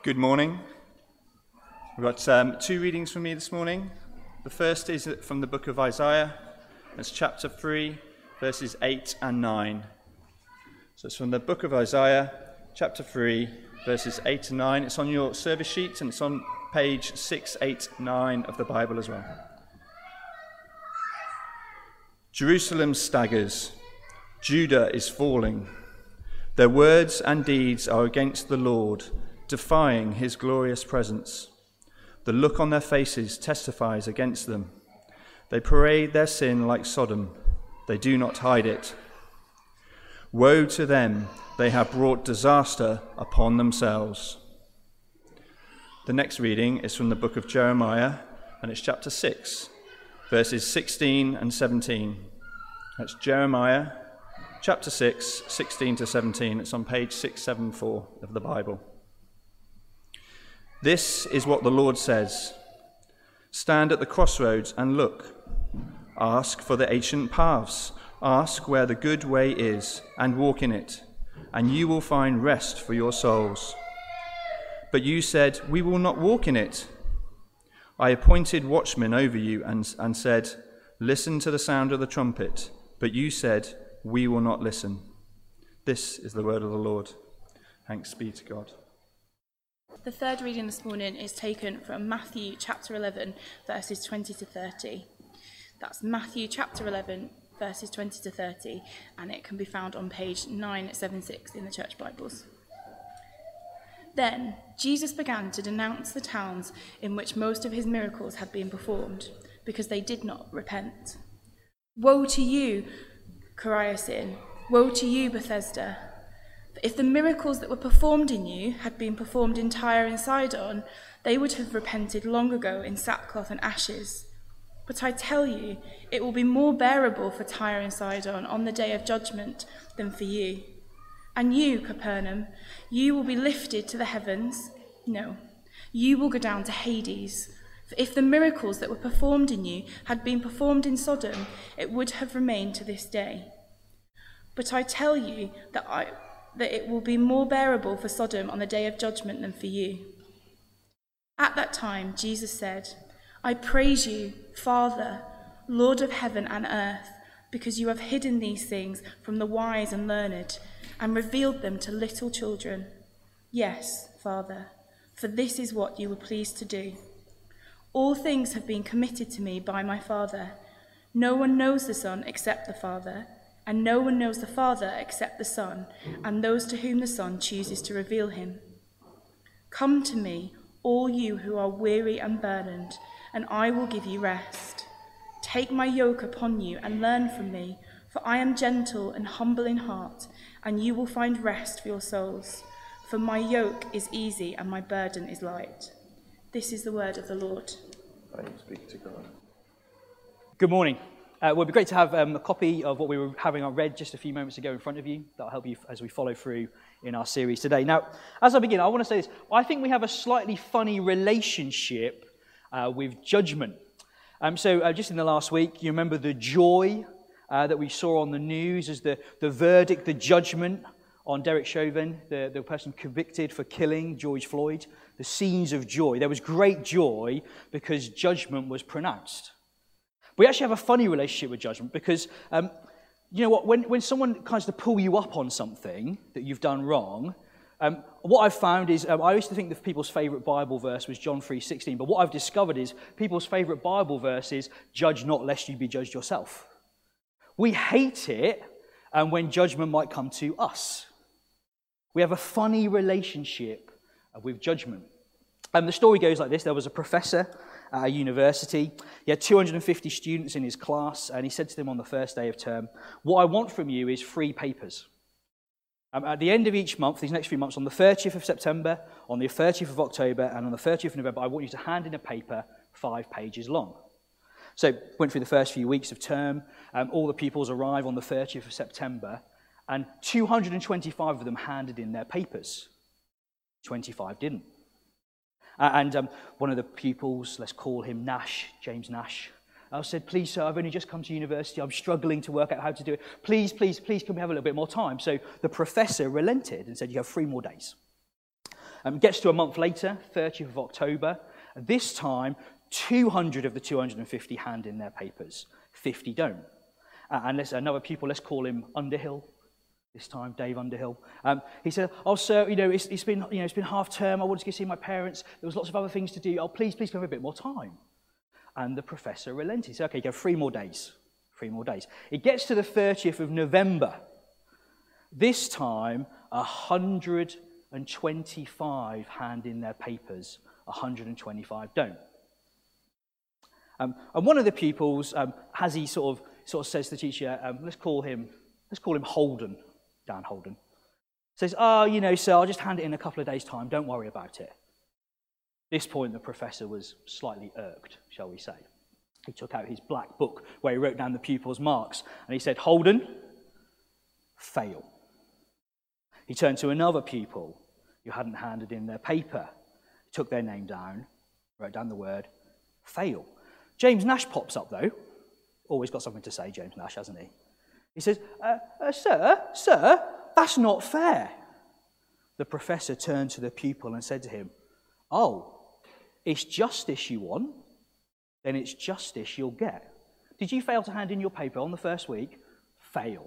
Good morning. We've got two readings from me this morning. The first is from the book of Isaiah. It's chapter 3, verses 8 and 9. So it's from the book of Isaiah, chapter 3, verses 8 and 9. It's on your service sheet and it's on page 689 of the Bible as well. Jerusalem staggers. Judah is falling. Their words and deeds are against the Lord, defying his glorious presence. The look on their faces testifies against them. They parade their sin like Sodom. They do not hide it. Woe to them, they have brought disaster upon themselves. The next reading is from the book of Jeremiah, and it's chapter 6, verses 16 and 17. That's Jeremiah, chapter 6, 16 to 17. It's on page 674 of the Bible. This is what the Lord says. Stand at the crossroads and look. Ask for the ancient paths. Ask where the good way is and walk in it, and you will find rest for your souls. But you said, we will not walk in it. I appointed watchmen over you and said, listen to the sound of the trumpet. But you said, we will not listen. This is the word of the Lord. Thanks be to God. The third reading this morning is taken from Matthew chapter 11, verses 20 to 30. That's Matthew chapter 11, verses 20 to 30, and it can be found on page 976 in the Church Bibles. Then Jesus began to denounce the towns in which most of his miracles had been performed, because they did not repent. Woe to you, Chorazin! Woe to you, Bethesda! If the miracles that were performed in you had been performed in Tyre and Sidon, they would have repented long ago in sackcloth and ashes. But I tell you, it will be more bearable for Tyre and Sidon on the day of judgment than for you. And you, Capernaum, you will be lifted to the heavens. No, you will go down to Hades. For if the miracles that were performed in you had been performed in Sodom, it would have remained to this day. But I tell you that it will be more bearable for Sodom on the day of judgment than for you. At that time, Jesus said, I praise you, Father, Lord of heaven and earth, because you have hidden these things from the wise and learned and revealed them to little children. Yes, Father, for this is what you were pleased to do. All things have been committed to me by my Father. No one knows the Son except the Father, and no one knows the Father except the Son, and those to whom the Son chooses to reveal him. Come to me, all you who are weary and burdened, and I will give you rest. Take my yoke upon you and learn from me, for I am gentle and humble in heart, and you will find rest for your souls. For my yoke is easy and my burden is light. This is the word of the Lord. Thanks be to God. Good morning. It would be great to have a copy of what we were having read just a few moments ago in front of you. That'll help you as we follow through in our series today. Now, as I begin, I want to say this. I think we have a slightly funny relationship with judgment. Just in the last week, you remember the joy that we saw on the news as the verdict, the judgment on Derek Chauvin, the person convicted for killing George Floyd. The scenes of joy. There was great joy because judgment was pronounced. We actually have a funny relationship with judgment because, you know what, when someone tries to pull you up on something that you've done wrong, what I've found is, I used to think that people's favourite Bible verse was John 3:16, but what I've discovered is people's favourite Bible verse is, judge not lest you be judged yourself. We hate it when judgment might come to us. We have a funny relationship with judgment. The story goes like this. There was a professor at a university. He had 250 students in his class, and he said to them on the first day of term, what I want from you is 3 papers. At the end of each month, these next few months, on the 30th of September, on the 30th of October, and on the 30th of November, I want you to hand in a paper 5 pages long. So went through the first few weeks of term. All the pupils arrive on the 30th of September, and 225 of them handed in their papers. 25 didn't. And one of the pupils, let's call him Nash, James Nash, I said, please, sir, I've only just come to university. I'm struggling to work out how to do it. Please, can we have a little bit more time? So the professor relented and said, you have 3 more days. Gets to a month later, 30th of October. This time, 200 of the 250 hand in their papers. 50 don't. And another pupil, let's call him Underhill. This time, Dave Underhill. He said, "Oh, sir, it's been half term. I wanted to go see my parents. There was lots of other things to do. Oh, please, can I have a bit more time?" And the professor relented. He said, "Okay, go 3 more days. 3 more days." It gets to the 30th of November. This time, 125 hand in their papers. 125 don't. And one of the pupils, as he sort of says to the teacher, let's call him Holden. Dan Holden, says, "Oh, sir, I'll just hand it in a couple of days' time. Don't worry about it." At this point, the professor was slightly irked, shall we say. He took out his black book where he wrote down the pupils' marks, and he said, "Holden, fail." He turned to another pupil who hadn't handed in their paper, took their name down, wrote down the word, fail. James Nash pops up, though. Always got something to say, James Nash, hasn't he? He says, Sir, that's not fair." The professor turned to the pupil and said to him, "Oh, it's justice you want? Then it's justice you'll get. Did you fail to hand in your paper on the first week? Fail."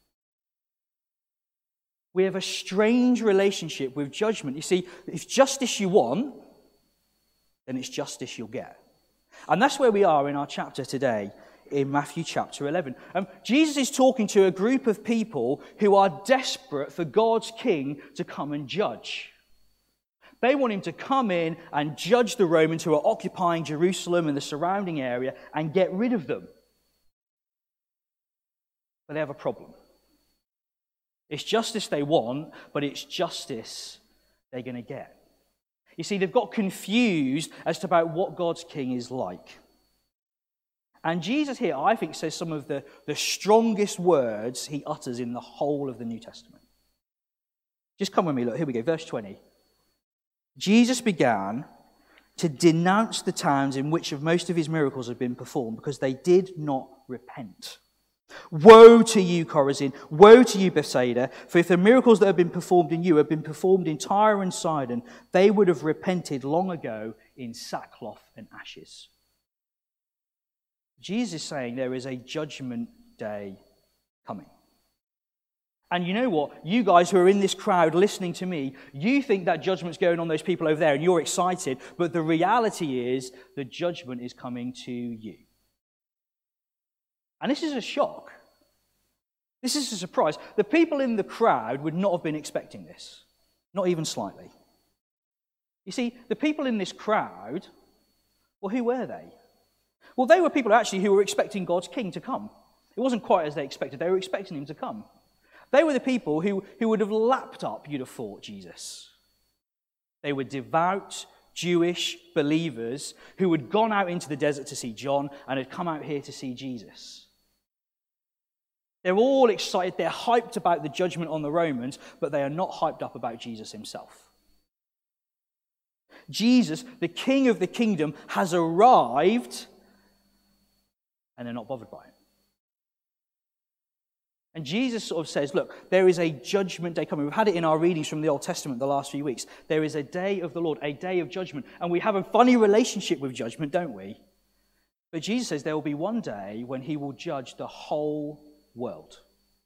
We have a strange relationship with judgment. You see, if justice you want, then it's justice you'll get. And that's where we are in our chapter today, in Matthew chapter 11. Jesus is talking to a group of people who are desperate for God's king to come and judge. They want him to come in and judge the Romans who are occupying Jerusalem and the surrounding area and get rid of them. But they have a problem. It's justice they want, but it's justice they're going to get. You see, they've got confused as to about what God's king is like. And Jesus here, I think, says some of the strongest words he utters in the whole of the New Testament. Just come with me, look, here we go, verse 20. Jesus began to denounce the towns in which most of his miracles had been performed because they did not repent. "Woe to you, Chorazin! Woe to you, Bethsaida! For if the miracles that have been performed in you had been performed in Tyre and Sidon, they would have repented long ago in sackcloth and ashes." Jesus is saying there is a judgment day coming. And you know what? You guys who are in this crowd listening to me, you think that judgment's going on those people over there and you're excited, but the reality is the judgment is coming to you. And this is a shock. This is a surprise. The people in the crowd would not have been expecting this, not even slightly. You see, the people in this crowd, well, who were they? Well, they were people actually who were expecting God's king to come. It wasn't quite as they expected. They were expecting him to come. They were the people who would have lapped up, you'd have thought, Jesus. They were devout Jewish believers who had gone out into the desert to see John and had come out here to see Jesus. They're all excited. They're hyped about the judgment on the Romans, but they are not hyped up about Jesus himself. Jesus, the King of the kingdom, has arrived, and they're not bothered by it. And Jesus sort of says, look, there is a judgment day coming. We've had it in our readings from the Old Testament the last few weeks. There is a day of the Lord, a day of judgment. And we have a funny relationship with judgment, don't we? But Jesus says there will be one day when he will judge the whole world.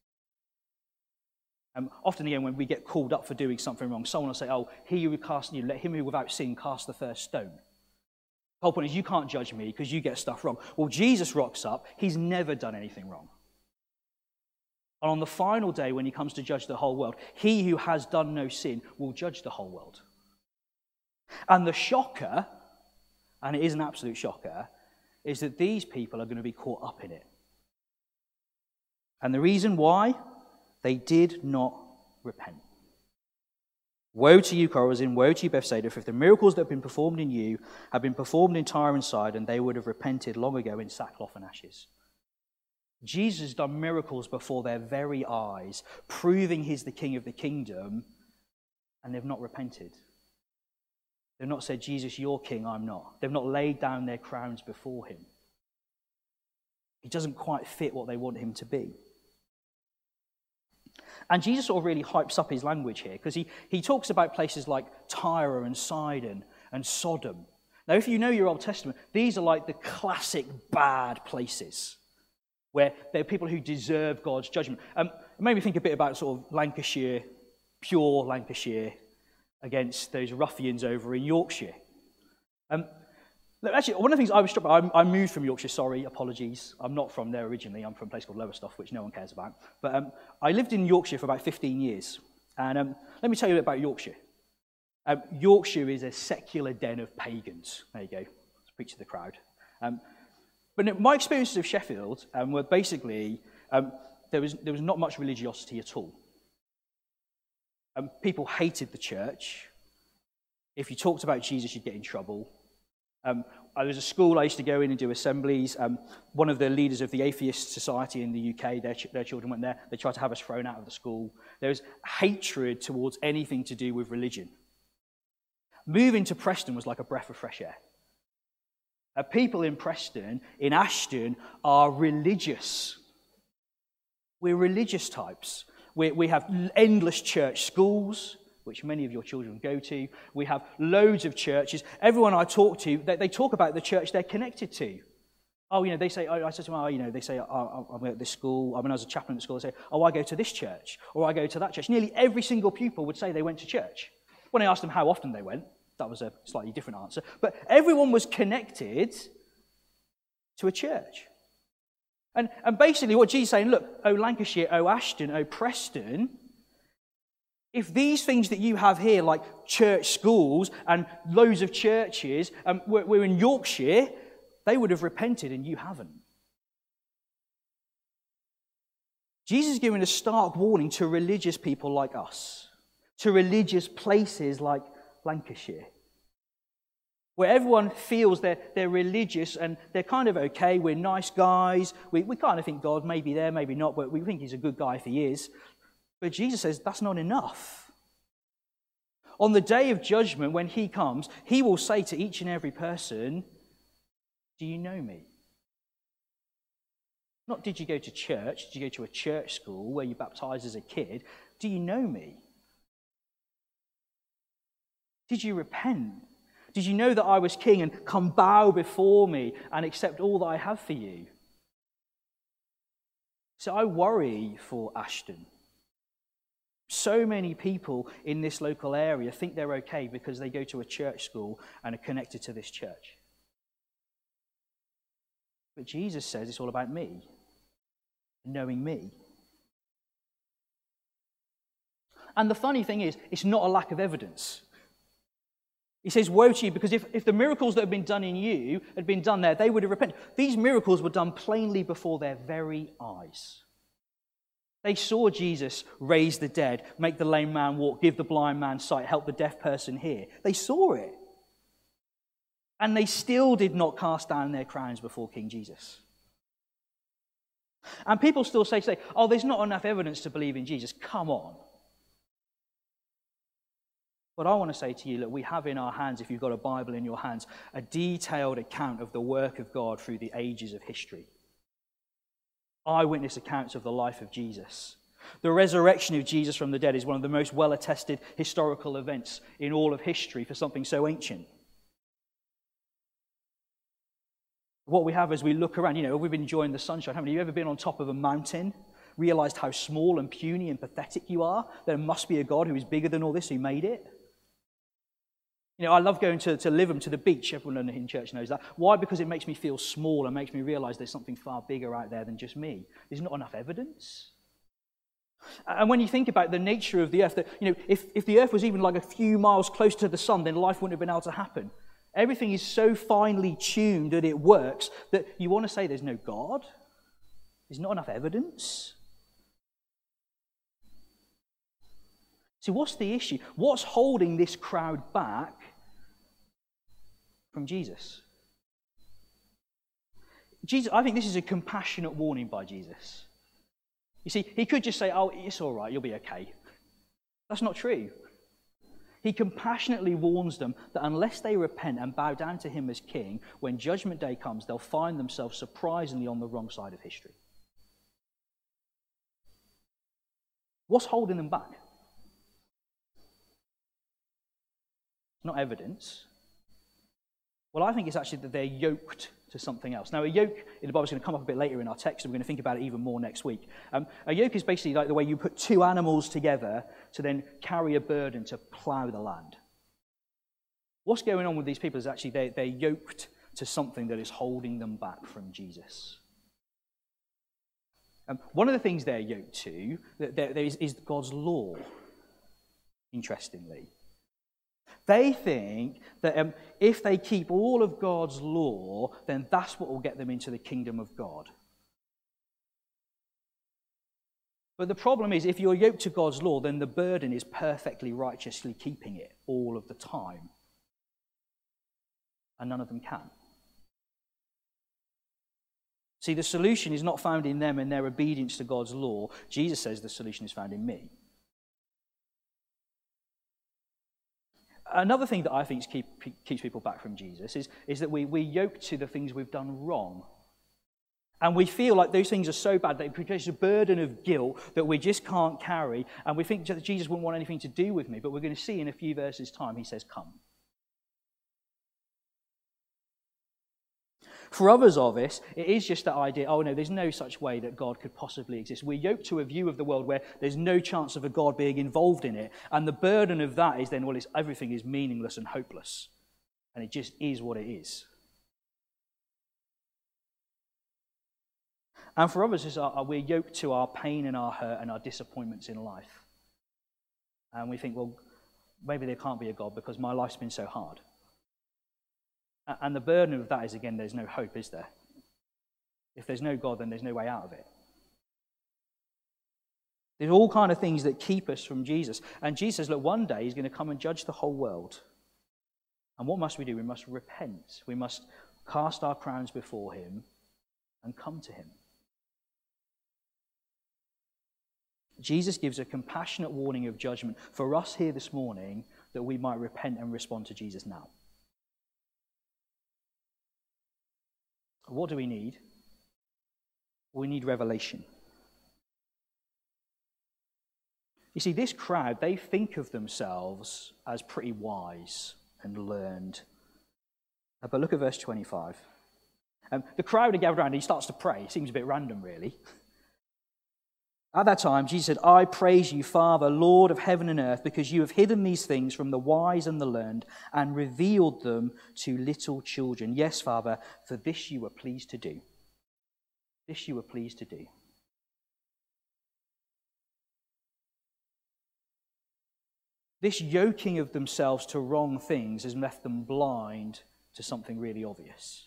Often again, when we get called up for doing something wrong, someone will say, oh, he who cast, let him who without sin cast the first stone. The whole point is you can't judge me because you get stuff wrong. Well, Jesus rocks up. He's never done anything wrong. And on the final day, when he comes to judge the whole world, he who has done no sin will judge the whole world. And the shocker, and it is an absolute shocker, is that these people are going to be caught up in it. And the reason why? They did not repent. Woe to you, Chorazin, woe to you, Bethsaida, for if the miracles that have been performed in you had been performed in Tyre and Sidon, they would have repented long ago in sackcloth and ashes. Jesus has done miracles before their very eyes, proving he's the King of the kingdom, and they've not repented. They've not said, Jesus, you're king, I'm not. They've not laid down their crowns before him. He doesn't quite fit what they want him to be. And Jesus sort of really hypes up his language here because he talks about places like Tyre and Sidon and Sodom. Now, if you know your Old Testament, these are like the classic bad places where there are people who deserve God's judgment. It made me think a bit about sort of Lancashire, pure Lancashire, against those ruffians over in Yorkshire. Actually, one of the things I was struck by, I moved from Yorkshire, sorry, apologies. I'm not from there originally. I'm from a place called Lowestoft, which no one cares about. But I lived in Yorkshire for about 15 years. And let me tell you a bit about Yorkshire. Yorkshire is a secular den of pagans. There you go. Let's preach to the crowd. But my experiences of Sheffield were basically, there was not much religiosity at all. People hated the church. If you talked about Jesus, you'd get in trouble. There was a school I used to go in and do assemblies. One of the leaders of the Atheist Society in the UK, their children went there. They tried to have us thrown out of the school. There was hatred towards anything to do with religion. Moving to Preston was like a breath of fresh air. People in Preston, in Ashton, are religious. We're religious types. We have endless church schools, which many of your children go to. We have loads of churches. Everyone I talk to, they talk about the church they're connected to. Oh, they say, I said to them, they say, I'm at this school. I mean, I was a chaplain at school. They say, I go to this church, or I go to that church. Nearly every single pupil would say they went to church. When I asked them how often they went, that was a slightly different answer. But everyone was connected to a church. And basically what Jesus is saying, look, oh Lancashire, oh Ashton, oh Preston, if these things that you have here, like church schools and loads of churches, were in Yorkshire, they would have repented and you haven't. Jesus is giving a stark warning to religious people like us, to religious places like Lancashire, where everyone feels they're religious and they're kind of okay, we're nice guys, we kind of think God may be there, maybe not, but we think he's a good guy if he is. But Jesus says that's not enough. On the day of judgment, when he comes, he will say to each and every person, do you know me? Not did you go to church, did you go to a church school where you baptized as a kid? Do you know me? Did you repent? Did you know that I was king and come bow before me and accept all that I have for you? So I worry for Ashton. So many people in this local area think they're okay because they go to a church school and are connected to this church. But Jesus says it's all about me, knowing me. And the funny thing is, it's not a lack of evidence. He says, woe to you, because if the miracles that have been done in you had been done there, they would have repented. These miracles were done plainly before their very eyes. They saw Jesus raise the dead, make the lame man walk, give the blind man sight, help the deaf person hear. They saw it. And they still did not cast down their crowns before King Jesus. And people still say, oh, there's not enough evidence to believe in Jesus. Come on. But I want to say to you, look, we have in our hands, if you've got a Bible in your hands, a detailed account of the work of God through the ages of history. Eyewitness accounts of the life of Jesus. The resurrection of Jesus from the dead is one of the most well-attested historical events in all of history for something so ancient. What we have as we look around, we've been enjoying the sunshine, haven't you? Have you ever been on top of a mountain, realized how small and puny and pathetic you are? There must be a God who is bigger than all this, who made it. I love going to Lytham, to the beach. Everyone in church knows that. Why? Because it makes me feel small and makes me realize there's something far bigger out there than just me. There's not enough evidence. And when you think about the nature of the earth, that if the earth was even like a few miles close to the sun, then life wouldn't have been able to happen. Everything is so finely tuned that it works that you want to say there's no God. There's not enough evidence. So what's the issue? What's holding this crowd back from Jesus? I think this is a compassionate warning by Jesus. You see, he could just say, oh, it's all right, you'll be okay. That's not true. He compassionately warns them that unless they repent and bow down to him as king, when judgment day comes, they'll find themselves surprisingly on the wrong side of history. What's holding them back? Not evidence. Well, I think it's actually that they're yoked to something else. Now, a yoke in the Bible is going to come up a bit later in our text, and we're going to think about it even more next week. A yoke is basically like the way you put two animals together to then carry a burden to plough the land. What's going on with these people is actually they're yoked to something that is holding them back from Jesus. One of the things they're yoked to is God's law, interestingly. They think that if they keep all of God's law, then that's what will get them into the kingdom of God. But the problem is, if you're yoked to God's law, then the burden is perfectly righteously keeping it all of the time. And none of them can. See, the solution is not found in them and their obedience to God's law. Jesus says the solution is found in me. Another thing that I think keeps people back from Jesus is that we're yoked to the things we've done wrong. And we feel like those things are so bad that it creates a burden of guilt that we just can't carry. And we think that Jesus wouldn't want anything to do with me. But we're going to see in a few verses' time, he says, come. For others of us, it is just that idea, oh no, there's no such way that God could possibly exist. We're yoked to a view of the world where there's no chance of a God being involved in it. And the burden of that is then, well, everything is meaningless and hopeless. And it just is what it is. And for others, we're yoked to our pain and our hurt and our disappointments in life. And we think, well, maybe there can't be a God because my life's been so hard. And the burden of that is, again, there's no hope, is there? If there's no God, then there's no way out of it. There's all kind of things that keep us from Jesus. And Jesus says, look, one day he's going to come and judge the whole world. And what must we do? We must repent. We must cast our crowns before him and come to him. Jesus gives a compassionate warning of judgment for us here this morning that we might repent and respond to Jesus now. What do we need? We need revelation. You see, this crowd, they think of themselves as pretty wise and learned. But look at verse 25. The crowd are gathered around and he starts to pray. It seems a bit random, really. At that time, Jesus said, I praise you, Father, Lord of heaven and earth, because you have hidden these things from the wise and the learned and revealed them to little children. Yes, Father, for this you were pleased to do. This you were pleased to do. This yoking of themselves to wrong things has left them blind to something really obvious.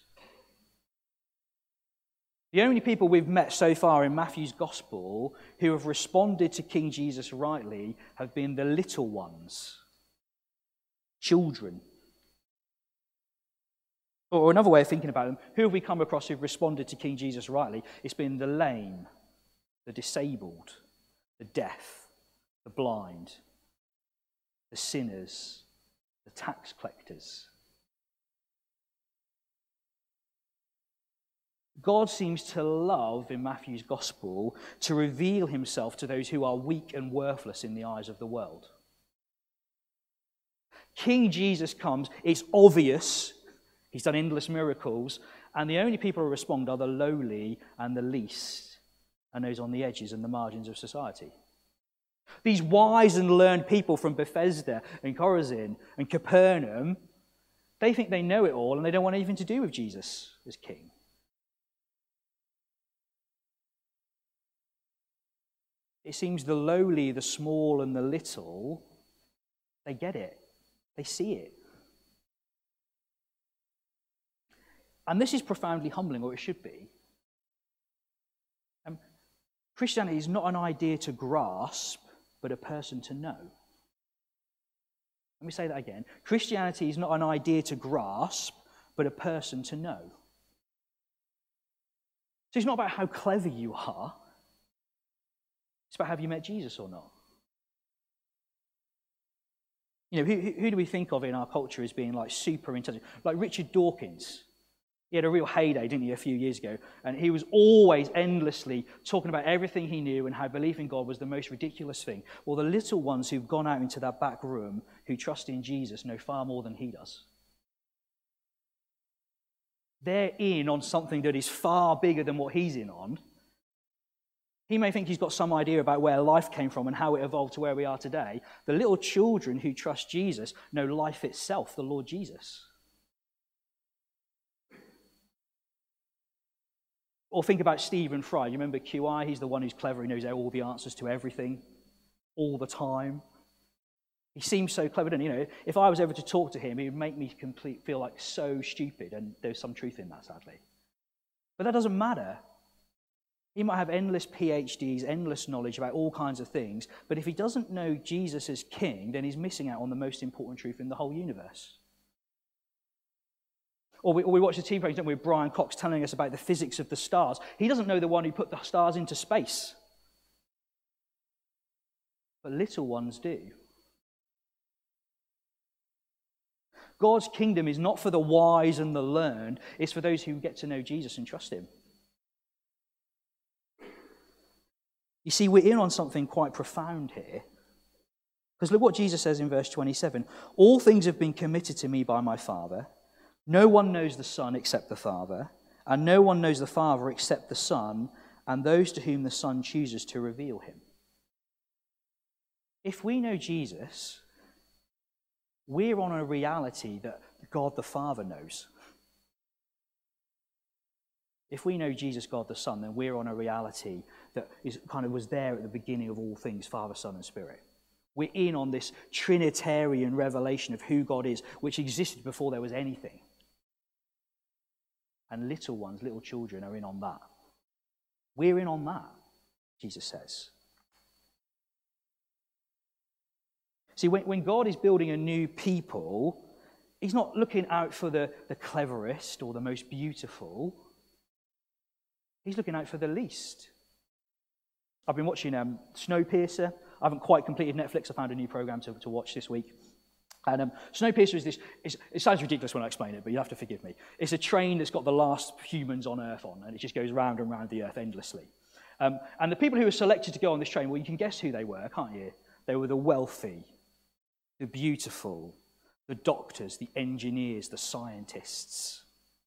The only people we've met so far in Matthew's gospel who have responded to King Jesus rightly have been the little ones, children. Or another way of thinking about them, who have we come across who've responded to King Jesus rightly? It's been the lame, the disabled, the deaf, the blind, the sinners, the tax collectors. God seems to love, in Matthew's gospel, to reveal himself to those who are weak and worthless in the eyes of the world. King Jesus comes, it's obvious, he's done endless miracles, and the only people who respond are the lowly and the least, and those on the edges and the margins of society. These wise and learned people from Bethesda and Chorazin and Capernaum, they think they know it all and they don't want anything to do with Jesus as king. It seems the lowly, the small, and the little, they get it. They see it. And this is profoundly humbling, or it should be. Christianity is not an idea to grasp, but a person to know. Let me say that again. Christianity is not an idea to grasp, but a person to know. So it's not about how clever you are. It's about have you met Jesus or not? You know, who do we think of in our culture as being like super intelligent? Like Richard Dawkins. He had a real heyday, didn't he, a few years ago? And he was always endlessly talking about everything he knew and how belief in God was the most ridiculous thing. Well, the little ones who've gone out into that back room who trust in Jesus know far more than he does. They're in on something that is far bigger than what he's in on. He may think he's got some idea about where life came from and how it evolved to where we are today. The little children who trust Jesus know life itself, the Lord Jesus. Or think about Stephen Fry. You remember QI? He's the one who's clever. He knows all the answers to everything, all the time. He seems so clever, doesn't he? You know, if I was ever to talk to him, he would make me feel like so stupid, and there's some truth in that, sadly. But that doesn't matter. He might have endless PhDs, endless knowledge about all kinds of things, but if he doesn't know Jesus as king, then he's missing out on the most important truth in the whole universe. Or we watch the TV program, don't we, with Brian Cox telling us about the physics of the stars. He doesn't know the one who put the stars into space. But little ones do. God's kingdom is not for the wise and the learned. It's for those who get to know Jesus and trust him. You see, we're in on something quite profound here. Because look what Jesus says in verse 27. All things have been committed to me by my Father. No one knows the Son except the Father, and no one knows the Father except the Son, and those to whom the Son chooses to reveal him. If we know Jesus, we're on a reality that God the Father knows. If we know Jesus, God the Son, then we're on a reality that was there at the beginning of all things, Father, Son, and Spirit. We're in on this Trinitarian revelation of who God is, which existed before there was anything. And little ones, little children are in on that. We're in on that, Jesus says. See, when God is building a new people, he's not looking out for the cleverest or the most beautiful. He's looking out for the least. I've been watching Snowpiercer. I haven't quite completed Netflix. I found a new program to watch this week. And Snowpiercer is this, it sounds ridiculous when I explain it, but you have to forgive me. It's a train that's got the last humans on Earth on, and it just goes round and round the Earth endlessly. And the people who were selected to go on this train, well, you can guess who they were, can't you? They were the wealthy, the beautiful, the doctors, the engineers, the scientists.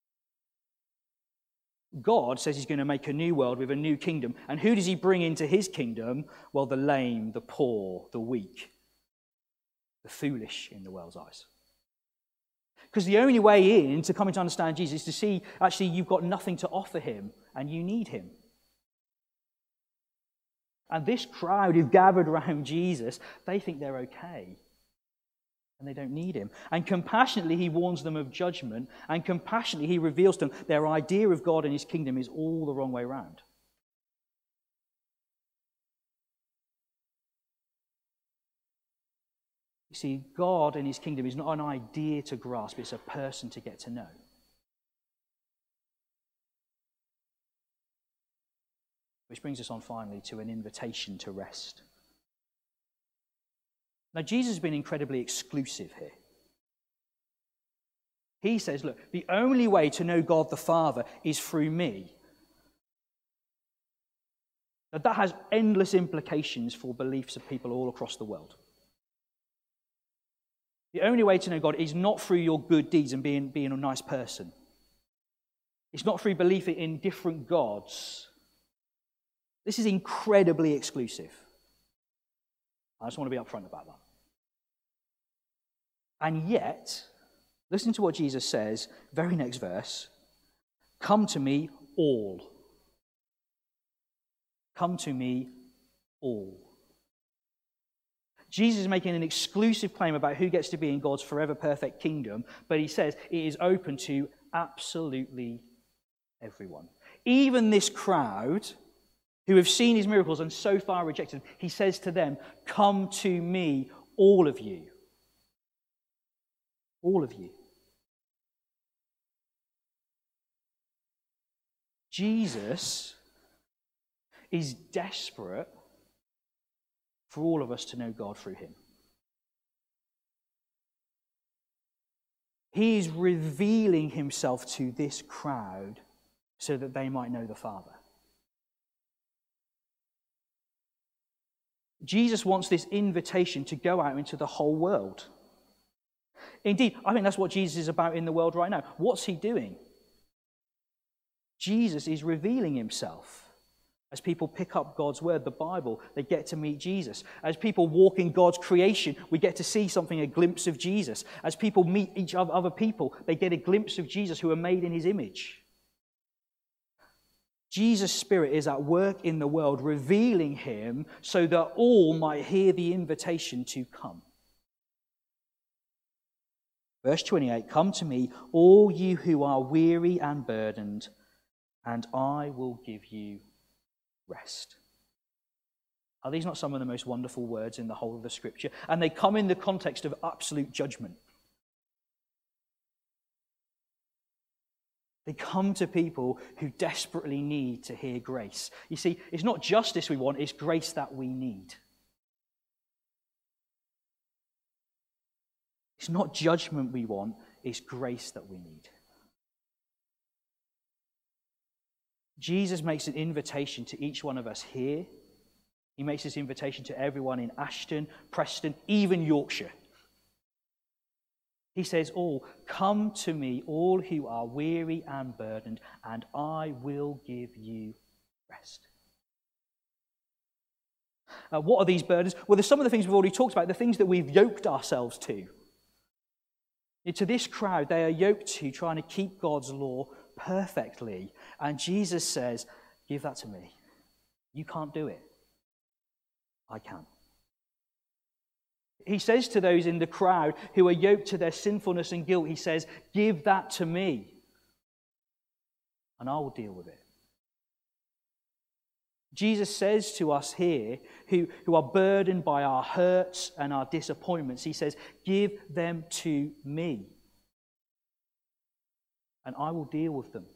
God says he's going to make a new world with a new kingdom. And who does he bring into his kingdom? Well, the lame, the poor, the weak, the foolish in the world's eyes. Because the only way in to coming to understand Jesus is to see, actually, you've got nothing to offer him and you need him. And this crowd who've gathered around Jesus, they think they're okay. And they don't need him. And compassionately, he warns them of judgment. And compassionately, he reveals to them their idea of God and his kingdom is all the wrong way around. You see, God and his kingdom is not an idea to grasp, it's a person to get to know. Which brings us on finally to an invitation to rest. Now, Jesus has been incredibly exclusive here. He says, look, the only way to know God the Father is through me. Now, that has endless implications for beliefs of people all across the world. The only way to know God is not through your good deeds and being a nice person. It's not through belief in different gods. This is incredibly exclusive. I just want to be upfront about that. And yet, listen to what Jesus says, very next verse. Come to me all. Come to me all. Jesus is making an exclusive claim about who gets to be in God's forever perfect kingdom, but he says it is open to absolutely everyone. Even this crowd who have seen his miracles and so far rejected him, he says to them, come to me, all of you. All of you. Jesus is desperate for all of us to know God through him. He is revealing himself to this crowd so that they might know the Father. Jesus wants this invitation to go out into the whole world. Indeed, I think that's what Jesus is about in the world right now. What's he doing? Jesus is revealing himself. As people pick up God's word, the Bible, they get to meet Jesus. As people walk in God's creation, we get to see something, a glimpse of Jesus. As people meet each other people, they get a glimpse of Jesus who are made in his image. Jesus' Spirit is at work in the world, revealing him so that all might hear the invitation to come. Verse 28, "Come to me, all you who are weary and burdened, and I will give you rest." Are these not some of the most wonderful words in the whole of the Scripture? And they come in the context of absolute judgment. They come to people who desperately need to hear grace. You see, it's not justice we want, it's grace that we need. It's not judgment we want, it's grace that we need. Jesus makes an invitation to each one of us here. He makes this invitation to everyone in Ashton, Preston, even Yorkshire. He says, come to me, all who are weary and burdened, and I will give you rest. What are these burdens? Well, there's some of the things we've already talked about, the things that we've yoked ourselves to. To this crowd, they are yoked to trying to keep God's law perfectly. And Jesus says, give that to me. You can't do it. I can. He says to those in the crowd who are yoked to their sinfulness and guilt, he says, give that to me, and I will deal with it. Jesus says to us here, who are burdened by our hurts and our disappointments, he says, give them to me, and I will deal with them.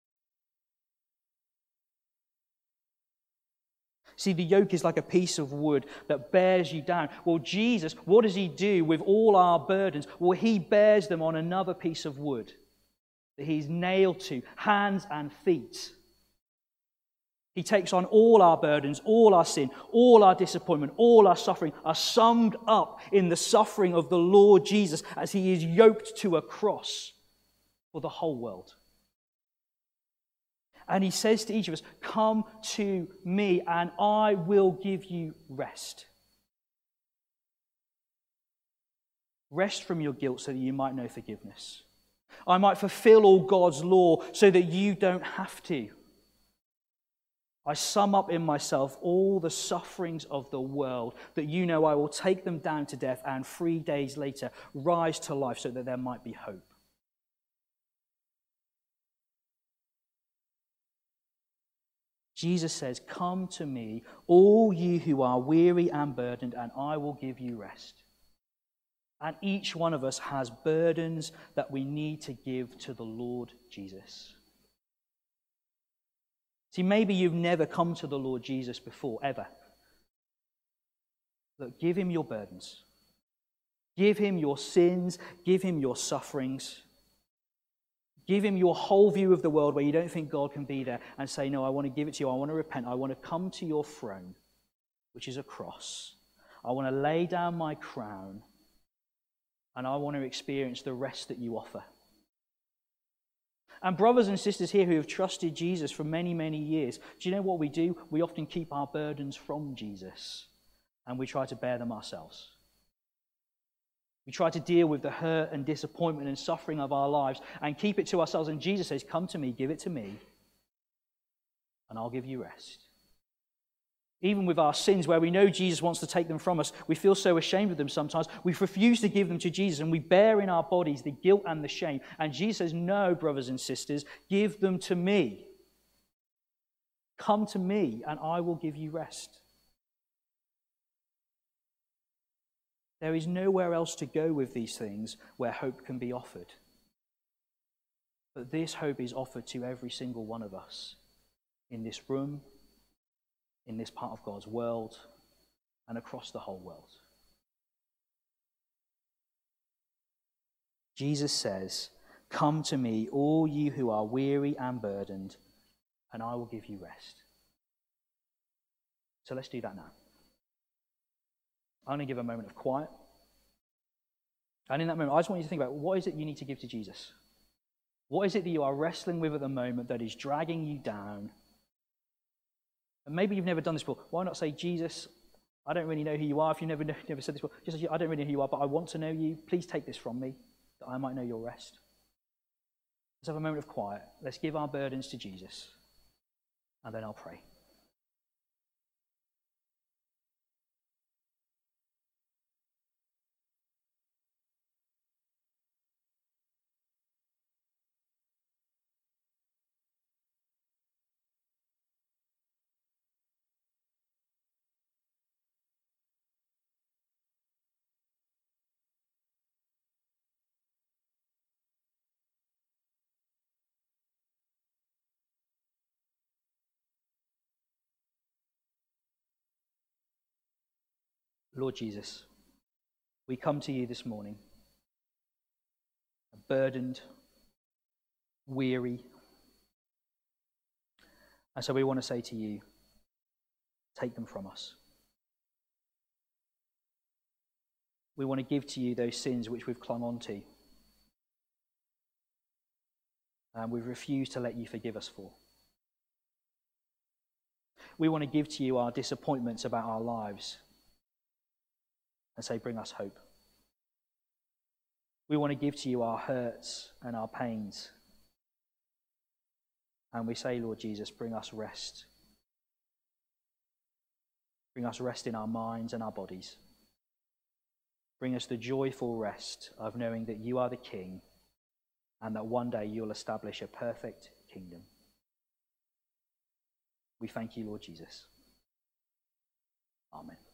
See, the yoke is like a piece of wood that bears you down. Well, Jesus, what does he do with all our burdens? Well, he bears them on another piece of wood that he's nailed to, hands and feet. He takes on all our burdens, all our sin, all our disappointment, all our suffering are summed up in the suffering of the Lord Jesus as he is yoked to a cross for the whole world. And he says to each of us, come to me and I will give you rest. Rest from your guilt so that you might know forgiveness. I might fulfill all God's law so that you don't have to. I sum up in myself all the sufferings of the world, that you know I will take them down to death and 3 days later rise to life so that there might be hope. Jesus says, come to me, all you who are weary and burdened, and I will give you rest. And each one of us has burdens that we need to give to the Lord Jesus. See, maybe you've never come to the Lord Jesus before, ever. Look, give him your burdens. Give him your sins. Give him your sufferings. Give him your whole view of the world where you don't think God can be there, and say, no, I want to give it to you. I want to repent. I want to come to your throne, which is a cross. I want to lay down my crown, and I want to experience the rest that you offer. And brothers and sisters here who have trusted Jesus for many, many years, do you know what we do? We often keep our burdens from Jesus, and we try to bear them ourselves. We try to deal with the hurt and disappointment and suffering of our lives and keep it to ourselves. And Jesus says, come to me, give it to me, and I'll give you rest. Even with our sins, where we know Jesus wants to take them from us, we feel so ashamed of them sometimes. We refuse to give them to Jesus, and we bear in our bodies the guilt and the shame. And Jesus says, no, brothers and sisters, give them to me. Come to me, and I will give you rest. There is nowhere else to go with these things where hope can be offered. But this hope is offered to every single one of us in this room, in this part of God's world, and across the whole world. Jesus says, "Come to me, all you who are weary and burdened, and I will give you rest." So let's do that now. I'm going to give a moment of quiet. And in that moment, I just want you to think about, what is it you need to give to Jesus? What is it that you are wrestling with at the moment that is dragging you down? And maybe you've never done this before. Why not say, "Jesus, I don't really know who you are." If you've never said this before, just say, "I don't really know who you are, but I want to know you. Please take this from me, that I might know your rest." Let's have a moment of quiet. Let's give our burdens to Jesus, and then I'll pray. Lord Jesus, we come to you this morning, burdened, weary. And so we want to say to you, take them from us. We want to give to you those sins which we've clung on to, and we've refused to let you forgive us for. We want to give to you our disappointments about our lives and say, bring us hope. We want to give to you our hurts and our pains. And we say, Lord Jesus, bring us rest. Bring us rest in our minds and our bodies. Bring us the joyful rest of knowing that you are the King and that one day you'll establish a perfect kingdom. We thank you, Lord Jesus. Amen.